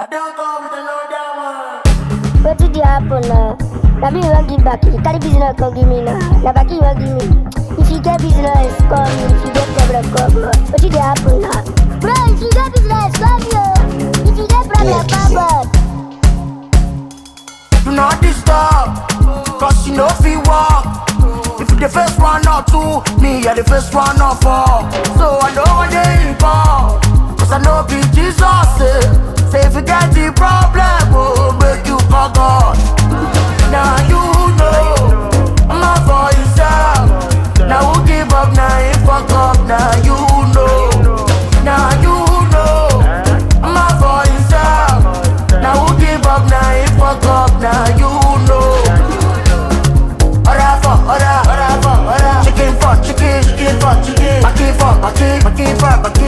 don't go with the low down one. What did happen now? Now me want give back. You carry business come give me now. Now back you want give me. If you get business, come. If you get problem, come. What did happen now? Bro, if you get business, come yo. If you get problem, come on. Do not disturb, cause you know if you walk. If you the first one or two, me are the first one or four. So I know what they involved, cause I know be Jesus. Say if you get the problem, oh, make you call God. Now you know, I'm not for yourself. Now who give up, now you fuck up, now you know. Now you know, I'm not for yourself. Now who give up, now you fuck up, now you know. Chicken for chicken, chicken for chicken. Baki for baki, baki for baki.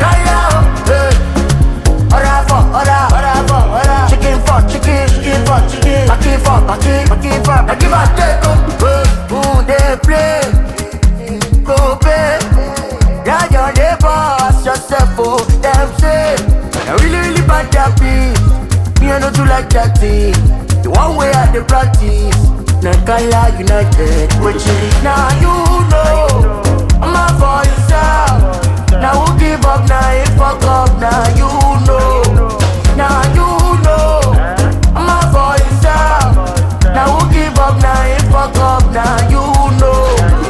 Chicken for chicken, chicken for chicken. Baki for baki, baki for baki. Give a take who they play, go pay. Yeah, you're the boss yourself, oh, them say. I really bad that beat. Me I know you like that thing. The one way I the practice. Nakala United, which is now you know. I'm not for yourself. Now who give up, now you fuck up, now you know. Now you know. I'm not for yourself. Now who give up, now you fuck up, now you know.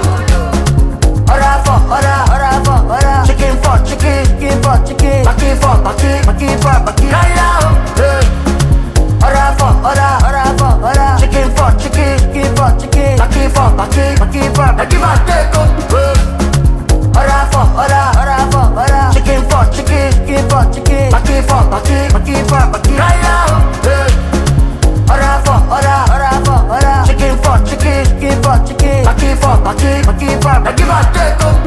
Chicken for chicken, chicken for chicken. Baki for baki, baki for baki. Chicken for chicken, chicken for chicken. Baki for baki, baki for baki. Give a take Chicken for chicken, chicken for chicken. Baki for baki, baki for baki. Chicken for chicken, chicken for chicken. Baki for baki, baki for baki. Give a take